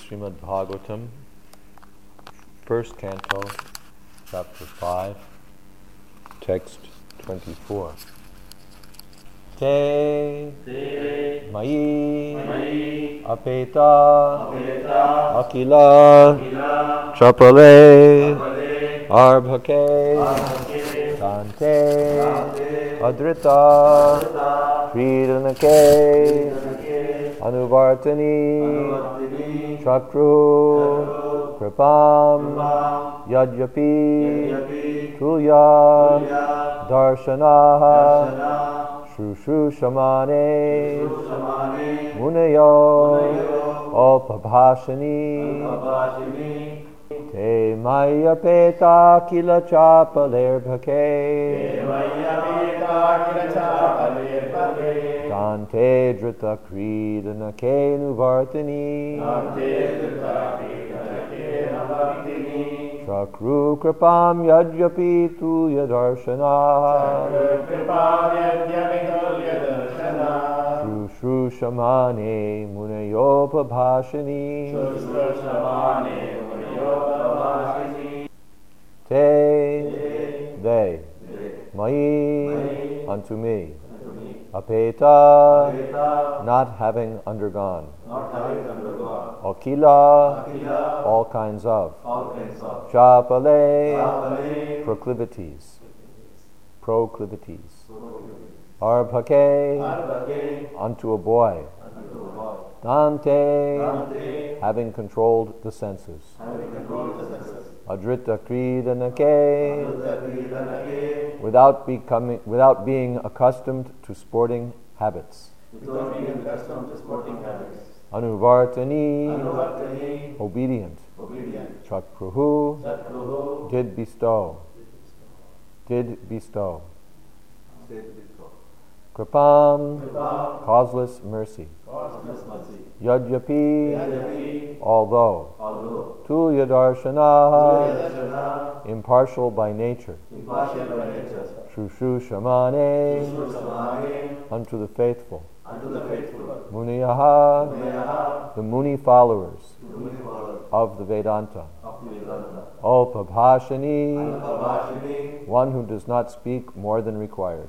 Srimad Bhagavatam, first canto, chapter 5, text 24. Te Mai Apeta Akila Chapale Arbhake Dante Adrita Kridanake Anuvartani Chakru Kripam Yadyapi Tulya Darshana Shushu Shamane Munayo Opabhashani Te Maya Peta Kila Chapaler Dante Drita Kridana Kenu Vartani Chakru Kripam Yadyapi Tulya Darshana Shushu Shamane Munayopa Bhashani Te They Mai unto me Apeta not having undergone Akila all kinds of Chapale proclivities Arbhake unto a boy Dante having controlled the senses Adrita Kridanake without being accustomed to sporting habits Anuvartani obedient Chakruhu did bestow Kripam causeless mercy Yadyapi although Tulya Darshana impartial by nature Shushu Shamane unto the faithful Muniyaha the Muni followers of the Vedanta Opabhashani one who does not speak more than required.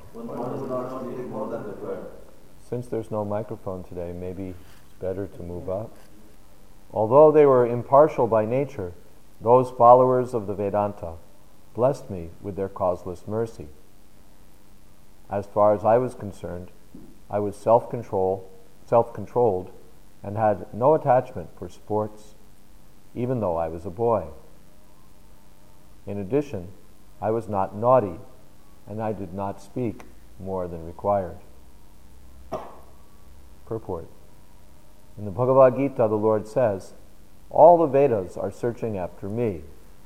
Since there's no microphone today, maybe it's better to move up. Although they were impartial by nature, those followers of the Vedanta blessed me with their causeless mercy. As far as I was concerned, I was self-controlled, and had no attachment for sports, even though I was a boy. In addition, I was not naughty, and I did not speak more than required. Purport. In the Bhagavad Gita, the Lord says, all the Vedas are searching after me.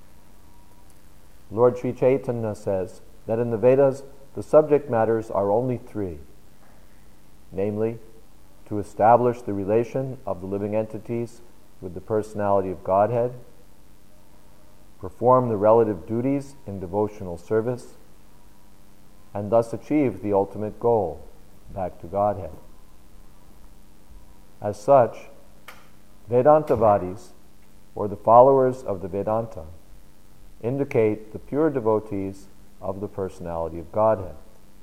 Lord Sri Chaitanya says that in the Vedas, the subject matters are only three, namely, to establish the relation of the living entities with the personality of Godhead, perform the relative duties in devotional service, and thus achieve the ultimate goal, back to Godhead. As such, Vedantavadis, or the followers of the Vedanta, indicate the pure devotees of the personality of Godhead.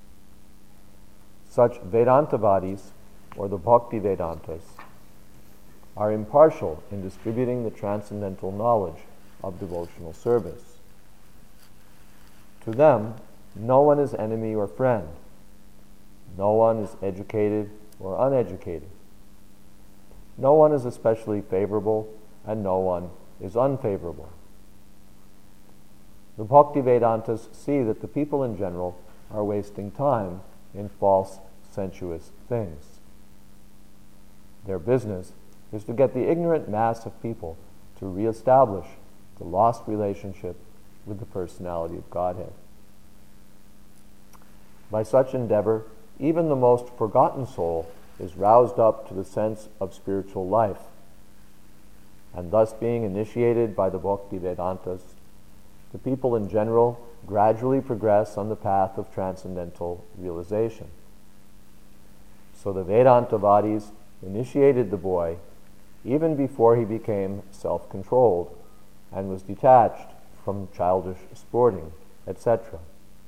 Such Vedantavadis, or the Bhakti Vedantas, are impartial in distributing the transcendental knowledge of devotional service. To them, no one is enemy or friend. No one is educated or uneducated. No one is especially favorable, and no one is unfavorable. The Bhakti Vedantas see that the people in general are wasting time in false, sensuous things. Their business is to get the ignorant mass of people to reestablish the lost relationship with the personality of Godhead. By such endeavor, even the most forgotten soul is roused up to the sense of spiritual life, and thus being initiated by the Bhakti Vedantas, the people in general gradually progress on the path of transcendental realization. So the Vedantavadis initiated the boy even before he became self-controlled and was detached from childish sporting, etc.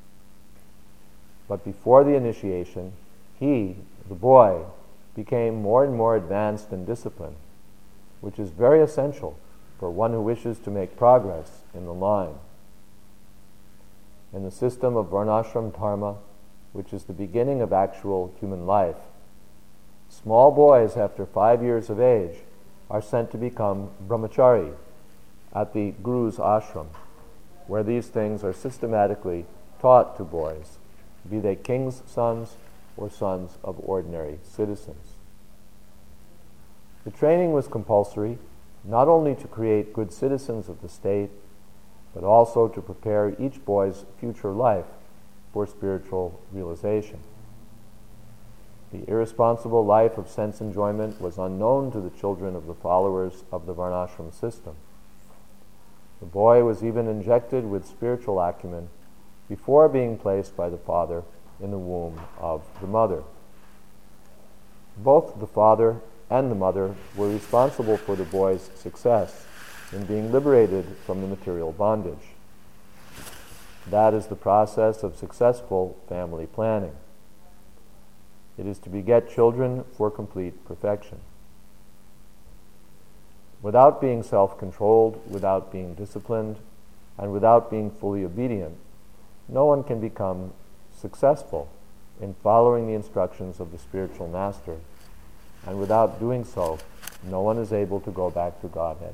But before the initiation, he, the boy, became more and more advanced and disciplined, which is very essential for one who wishes to make progress in the line. In the system of Varnashram Dharma, which is the beginning of actual human life, small boys after 5 years of age are sent to become brahmachari at the guru's ashram, where these things are systematically taught to boys, be they king's sons or sons of ordinary citizens. The training was compulsory, not only to create good citizens of the state, but also to prepare each boy's future life for spiritual realization. The irresponsible life of sense enjoyment was unknown to the children of the followers of the Varnashram system. The boy was even injected with spiritual acumen before being placed by the father in the womb of the mother. Both the father and the mother were responsible for the boy's success in being liberated from the material bondage. That is the process of successful family planning. It is to beget children for complete perfection. Without being self-controlled, without being disciplined, and without being fully obedient, no one can become successful in following the instructions of the spiritual master, and without doing so, no one is able to go back to Godhead.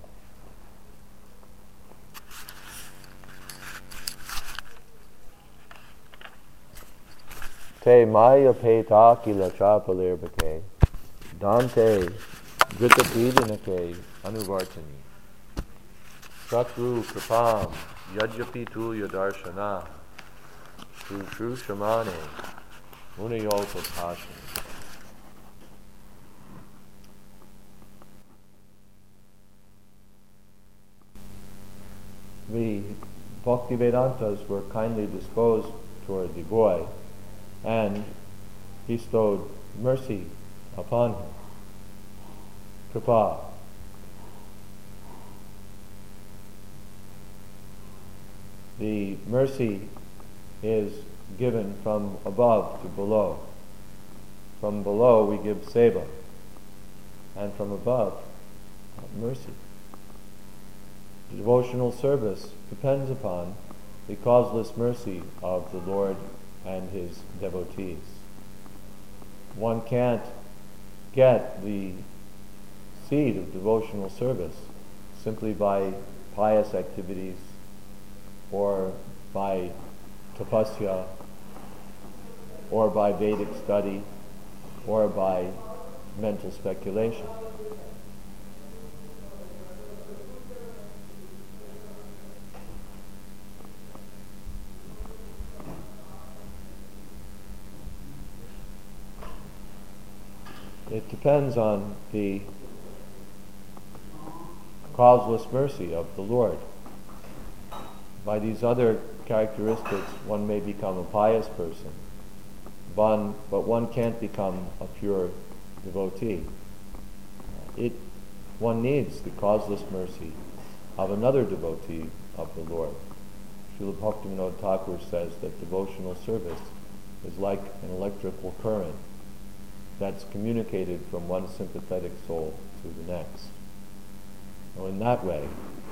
Te maya peta kila chapalirbake, Dante Dritapidinake Anuvartani, Sakru Kripam Yajyapi tu Yadarshana, Shru Shamane Munayolpa Pashan. The Bhaktivedantas were kindly disposed toward the boy and bestowed mercy upon him. Kripa. The mercy is given from above to below. From below we give seva, and from above, mercy. Devotional service depends upon the causeless mercy of the Lord and his devotees. One can't get the seed of devotional service simply by pious activities or by tapasya or by Vedic study or by mental speculation. It depends on the causeless mercy of the Lord. By these other characteristics, one may become a pious person, but one can't become a pure devotee. One needs the causeless mercy of another devotee of the Lord. Srila Bhaktivinoda Thakur says that devotional service is like an electrical current that's communicated from one sympathetic soul to the next. So in that way,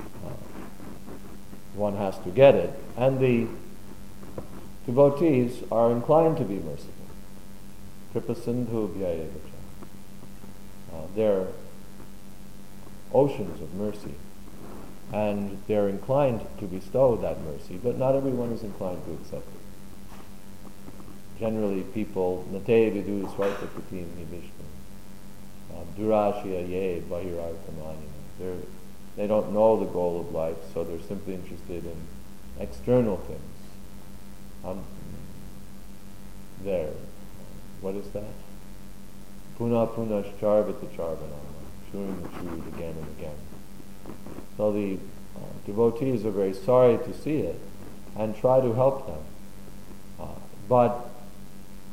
one has to get it, and the devotees are inclined to be merciful. Kripasindhu Vyayevacha. They're oceans of mercy, and they're inclined to bestow that mercy, but not everyone is inclined to accept it. Generally, people, Nate vidu swartapatim nivishnu, durashya ye bahirartamani. They don't know the goal of life, so they're simply interested in external things. What is that? Puna charvata charvanama, chewing the food again and again. So the devotees are very sorry to see it and try to help them. But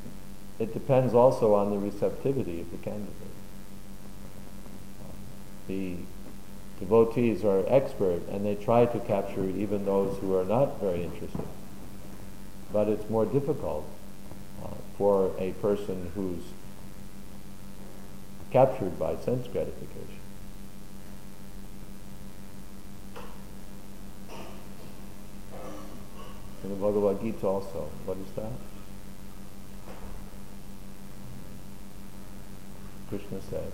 it depends also on the receptivity of the candidate. the devotees are expert and they try to capture even those who are not very interested. But it's more difficult for a person who's captured by sense gratification. In the Bhagavad Gita also, what is that? Krishna says,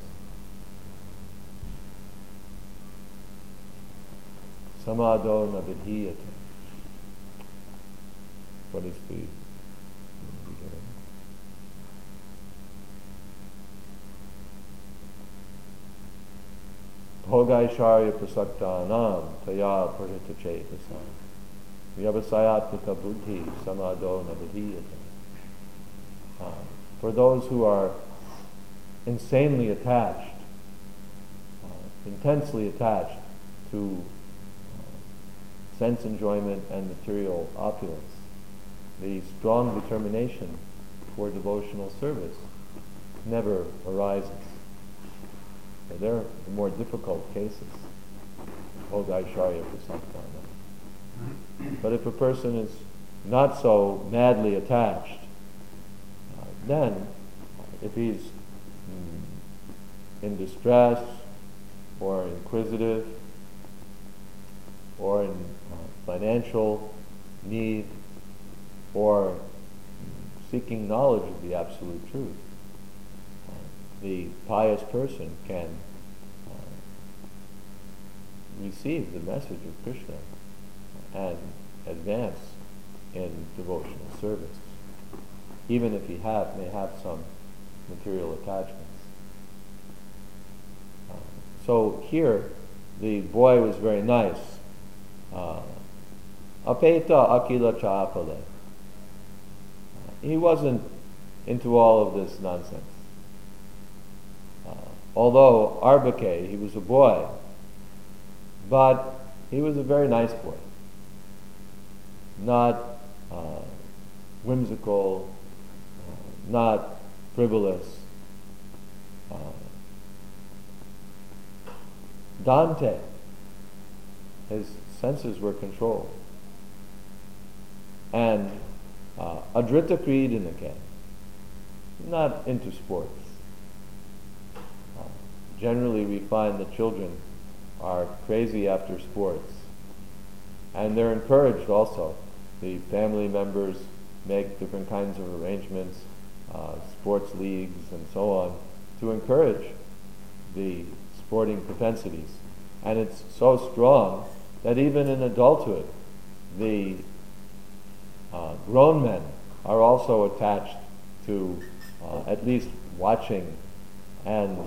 Samado na vidhiyate. What is the beginning? Bhogaisharya prasaktanam taya parita chetasam vyavasayatmika buddhi samado na vidhiyate. For those who are insanely attached, intensely attached to sense enjoyment and material opulence, the strong determination for devotional service never arises. So they're the more difficult cases. Bhogaisharya prasaktanam. But if a person is not so madly attached, then if he's in distress or inquisitive or in financial need or seeking knowledge of the absolute truth, the pious person can receive the message of Krishna and advance in devotional service, even if he may have some material attachments. So here, the boy was very nice. Apeta akila chapale. He wasn't into all of this nonsense. Although Arbake, he was a boy, but he was a very nice boy. Not whimsical, not frivolous. Dante, his senses were controlled. And Adrita Kridinake, not into sports. Generally we find that children are crazy after sports. And they're encouraged also. The family members make different kinds of arrangements, sports leagues and so on, to encourage the sporting propensities. And it's so strong that even in adulthood, the grown men are also attached to at least watching and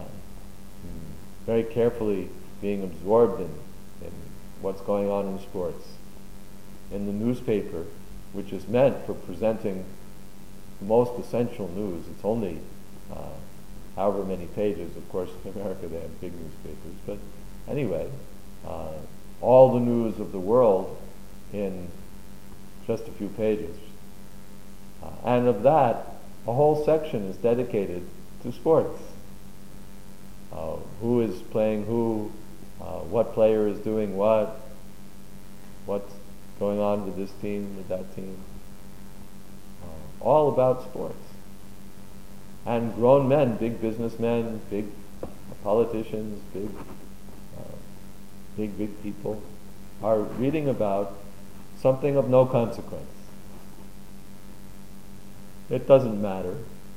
very carefully being absorbed in what's going on in sports. In the newspaper, which is meant for presenting the most essential news, it's only however many pages. Of course, in America they have big newspapers, but anyway, all the news of the world in just a few pages. And of that, a whole section is dedicated to sports. Who is playing who, what player is doing what's going on with this team, with that team. All about sports. And grown men, big businessmen, big politicians, big people, are reading about something of no consequence. It doesn't matter,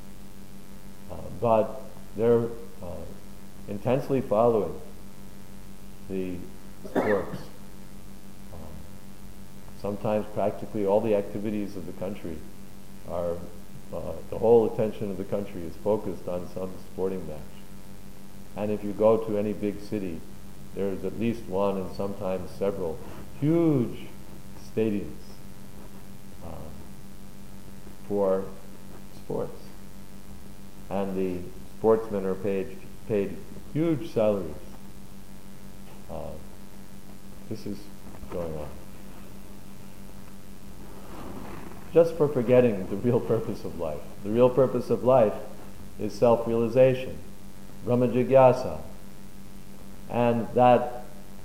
but they're intensely following the sports. Sometimes practically all the activities of the country are, the whole attention of the country is focused on some sporting match. And if you go to any big city, there's at least one and sometimes several huge stadiums for sports. And the sportsmen are paid huge salaries. This is going on. Just for forgetting the real purpose of life. The real purpose of life is self-realization, Brahma Jigyasa. And that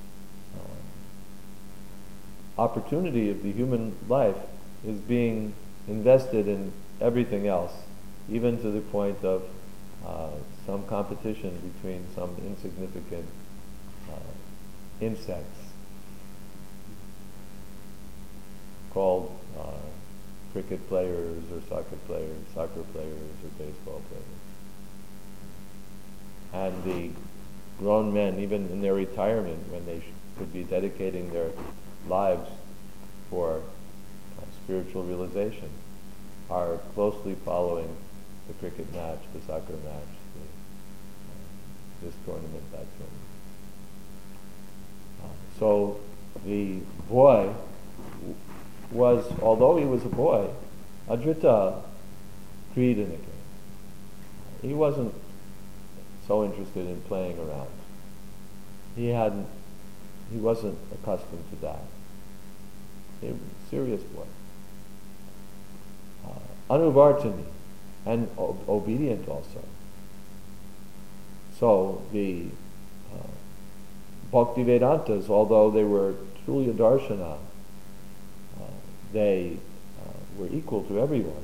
opportunity of the human life is being invested in everything else, even to the point of some competition between some insignificant insects called cricket players or soccer players or baseball players. And the grown men, even in their retirement, when they could be dedicating their lives for spiritual realization, are closely following the cricket match, the soccer match, this tournament, that tournament. So the boy was, although he was a boy, Adrita Kridanika. He wasn't so interested in playing around. He wasn't accustomed to that. He was a serious boy. Anuvartani, and obedient also. So the Bhaktivedantas, although they were truly a darshana, they were equal to everyone.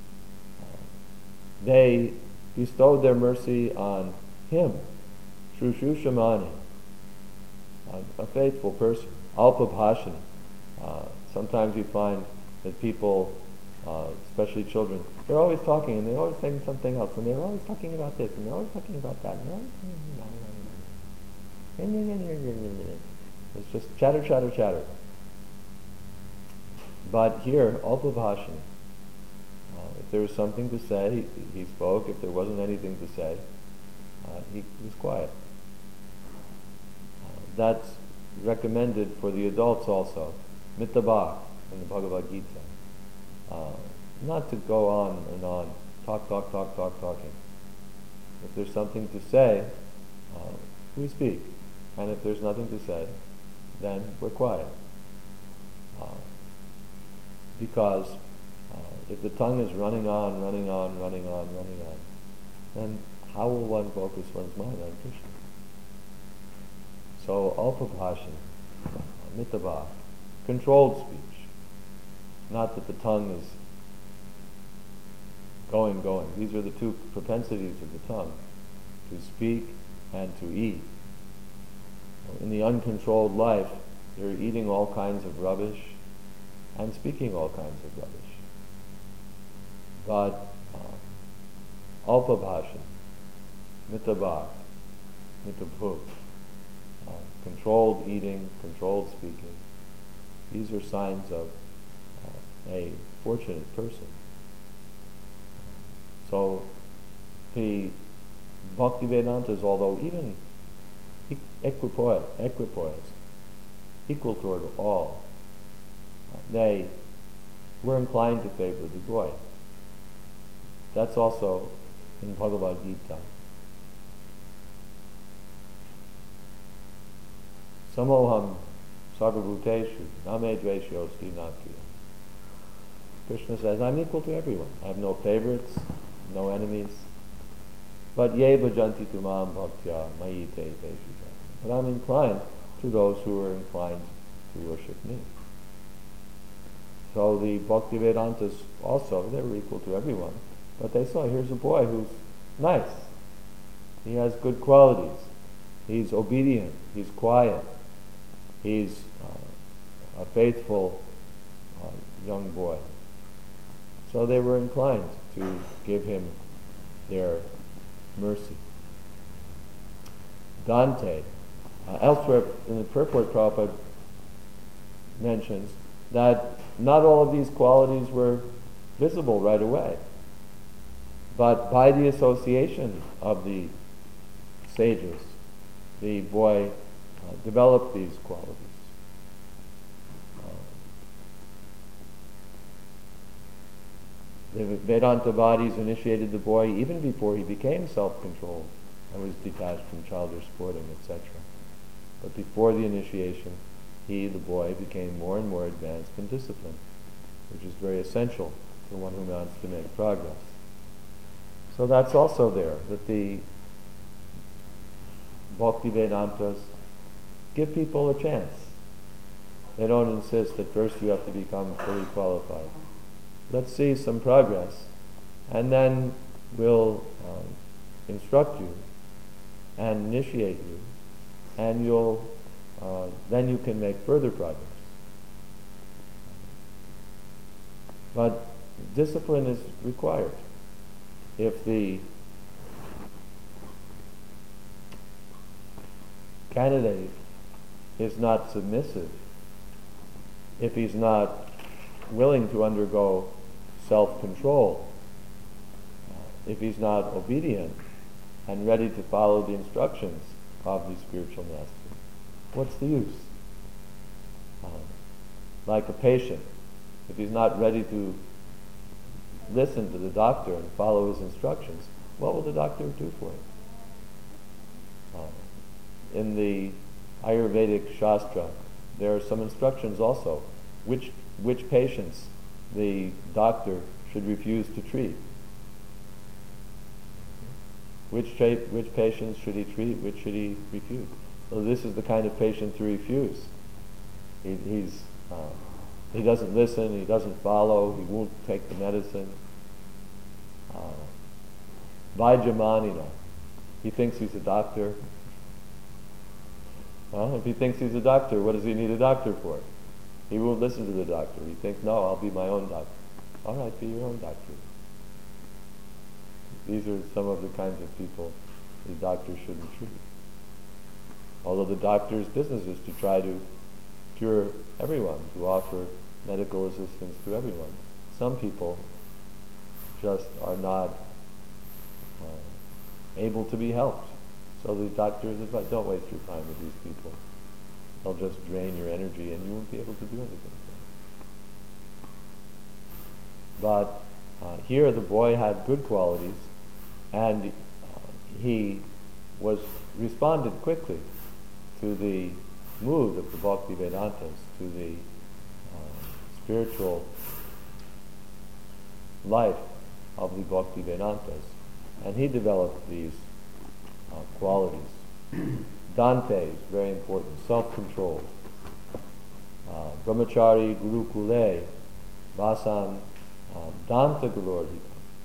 They bestowed their mercy on him, Shrushushamani, a faithful person, Alpabhashani. Sometimes you find that people, especially children, they're always talking and they're always saying something else, and they're always talking about this and they're always talking about that. It's just chatter, chatter, chatter. But here, Alpabhashani, if there was something to say, he spoke. If there wasn't anything to say, he was quiet. That's recommended for the adults also. Mitabha in the Bhagavad Gita. Not to go on and on, talking. If there's something to say, we speak. And if there's nothing to say, then we're quiet. Because if the tongue is running on, then how will one focus one's mind on Krishna? So, alpabhashan, mitabha, controlled speech. Not that the tongue is going. These are the two propensities of the tongue, to speak and to eat. In the uncontrolled life, you're eating all kinds of rubbish and speaking all kinds of rubbish. But alpabhashan, mitabha, mitabhut, controlled eating, controlled speaking, these are signs of a fortunate person. So the Bhaktivedantas, although even equipoise, equal toward all, they were inclined to favor the boy. That's also in Bhagavad Gita. Samoham sarvabhuteshu name dveshyosti napriya. Krishna says, I'm equal to everyone. I have no favorites, no enemies. But ye bhajanti tumam bhaktya mayi te te shuja. But I'm inclined to those who are inclined to worship me. So the Bhaktivedantas also, they were equal to everyone. But they saw, here's a boy who's nice. He has good qualities. He's obedient. He's quiet. He's a faithful young boy. So they were inclined to give him their mercy. Dante, elsewhere in the purport, Prabhupada mentions that not all of these qualities were visible right away. But by the association of the sages, the boy developed these qualities. The Vedanta bodies initiated the boy even before he became self-controlled and was detached from childish sporting, etc. But before the initiation, he, the boy, became more and more advanced in discipline, which is very essential for one who wants to make progress. So that's also there, that the Bhaktivedantas give people a chance. They don't insist that first you have to become fully qualified. Let's see some progress, and then we'll instruct you and initiate you, and then you can make further progress. But discipline is required. If the candidate is not submissive, if he's not willing to undergo self-control, if he's not obedient and ready to follow the instructions of the spiritual master, what's the use? Like a patient, if he's not ready to listen to the doctor and follow his instructions, what will the doctor do for him? In the Ayurvedic Shastra, there are some instructions also which patients the doctor should refuse to treat. Which patients should he treat, which should he refuse? So this is the kind of patient to refuse. He doesn't listen, he doesn't follow, he won't take the medicine. Vaijamanina, he thinks he's a doctor. Well, if he thinks he's a doctor, what does he need a doctor for? He won't listen to the doctor. He thinks, no, I'll be my own doctor. All right, be your own doctor. These are some of the kinds of people the doctor shouldn't treat. Although the doctor's business is to try to cure everyone, to offer medical assistance to everyone. Some people just are not able to be helped. So the doctor is advised, don't waste your time with these people. They'll just drain your energy and you won't be able to do anything. But here the boy had good qualities, and he responded quickly to the mood of the Bhaktivedantas, to the spiritual life of the Bhaktivedantas, and he developed these qualities. Dante is very important, self-control. Brahmachari Gurukule Vasan Danta Gulordhita.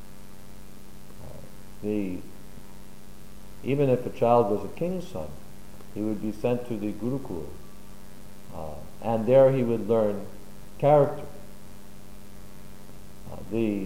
Even if a child was a king's son, he would be sent to the Gurukul, and there he would learn character. The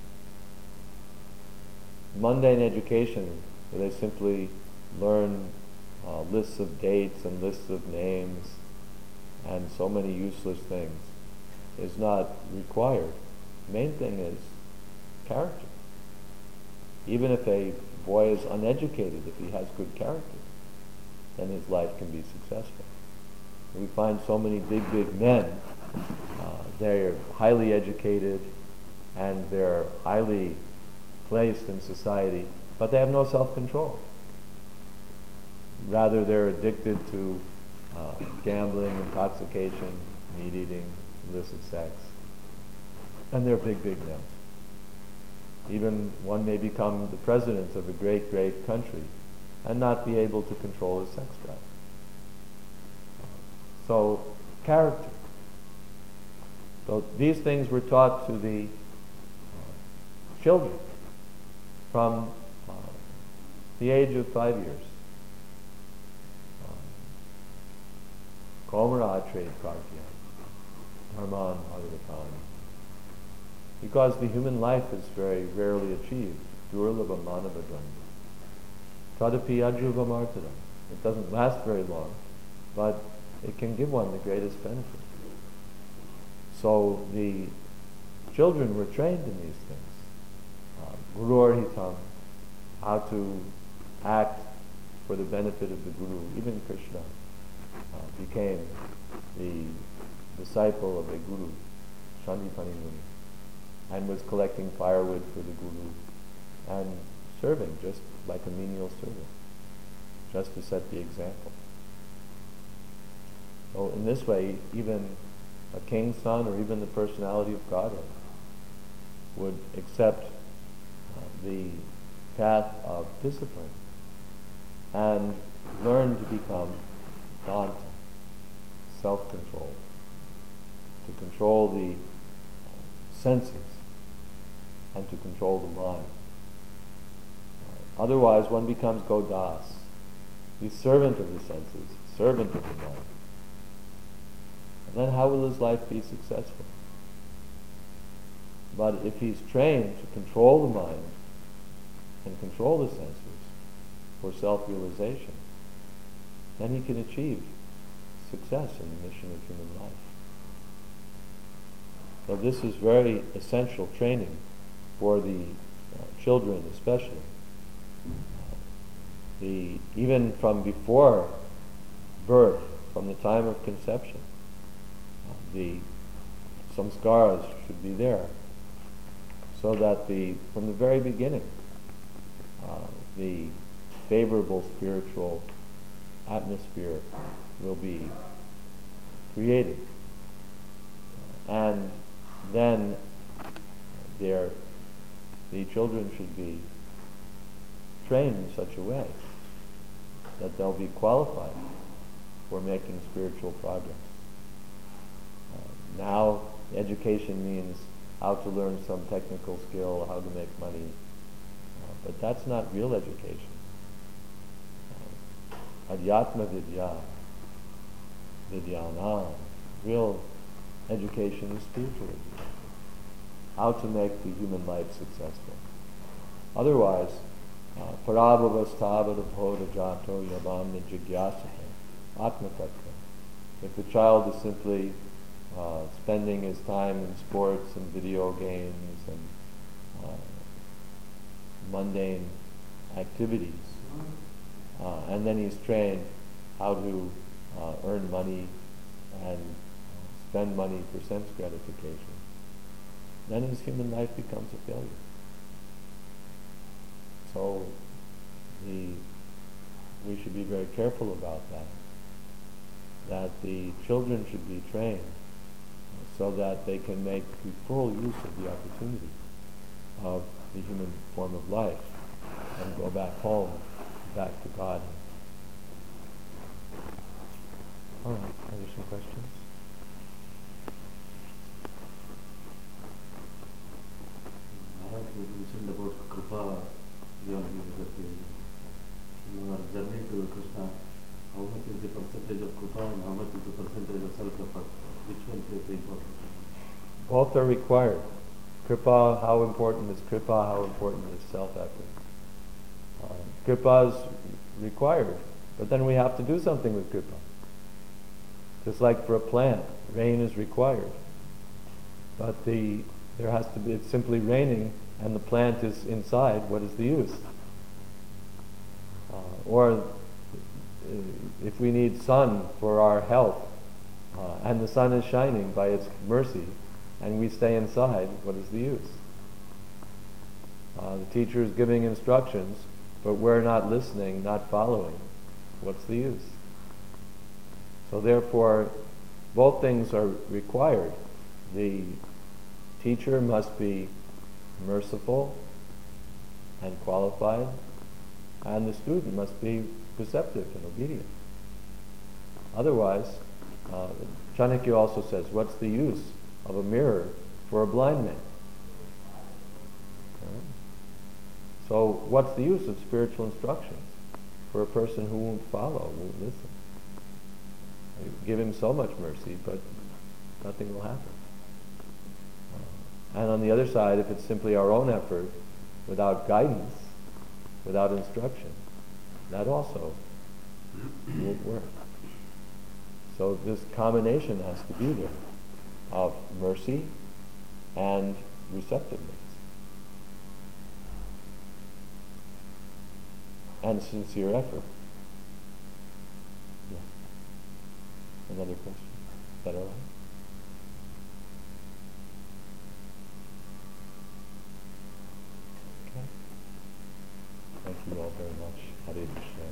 mundane education, where they simply learn lists of dates and lists of names and so many useless things, is not required. The main thing is character. Even if a boy is uneducated, if he has good character, then his life can be successful. We find so many big men, they're highly educated and they're highly placed in society, but they have no self-control. Rather, they're addicted to gambling, intoxication, meat-eating, illicit sex. And they're big men. Even one may become the president of a great country and not be able to control his sex drive. So, character. So these things were taught to the children from the age of 5 years. Komara-atre kartya, dharman bhagavatam. Because the human life is very rarely achieved. Durlabha manava dhanva. Tadapi ajruva martadam. It doesn't last very long, but it can give one the greatest benefit. So the children were trained in these things. Guru-arhitam, how to act for the benefit of the Guru. Even Krishna became the disciple of a Guru, Shandipani Muni, and was collecting firewood for the Guru and serving just like a menial servant, just to set the example. So in this way, even a king's son or even the personality of Godhead would accept the path of discipline and learn to become danta, self-controlled, to control the senses and to control the mind. Otherwise, one becomes godas, the servant of the senses, servant of the mind. And then how will his life be successful? But if he's trained to control the mind and control the senses for self-realization, then he can achieve success in the mission of human life. So this is very essential training for the children especially. Even from before birth, from the time of conception, the samskaras should be there, so that from the very beginning, the favorable spiritual atmosphere will be created. And then the children should be trained in such a way that they'll be qualified for making spiritual progress. Now, education means how to learn some technical skill, how to make money, but that's not real education. Adhyatma vidya, vidyana, real education is spiritual education. How to make the human life successful. Otherwise, parabhavasthavada bhoda jato yavamna jigyasate atma tattva. If the child is simply spending his time in sports and video games and mundane activities, and then he's trained how to earn money and spend money for sense gratification, then his human life becomes a failure. So we should be very careful about that the children should be trained so that they can make the full use of the opportunity of the human form of life and go back home, back to God. All right, are there some questions? You mentioned about Kripa, your journey to Krishna. How much is the percentage of Kripa and how much is the percentage of self-effort? Which one is the important? Both are required. Kripa, how important is Kripa? How important is self-effort? Kripa is required, but then we have to do something with Kripa. Just like for a plant, rain is required, but there has to be, it's simply raining and the plant is inside, what is the use? Or if we need sun for our health, and the sun is shining by its mercy, and we stay inside, what is the use? The teacher is giving instructions, but we're not listening, not following. What's the use? So therefore, both things are required. The teacher must be merciful and qualified, and the student must be receptive and obedient. Otherwise, Chanakya also says, what's the use of a mirror for a blind man? So what's the use of spiritual instructions for a person who won't follow, won't listen? You give him so much mercy, but nothing will happen. And on the other side, if it's simply our own effort, without guidance, without instruction, that also won't work. So this combination has to be there of mercy and receptiveness. And sincere effort. Yeah. Another question? Is that all right? Okay. Thank you all very much. Hare Krishna.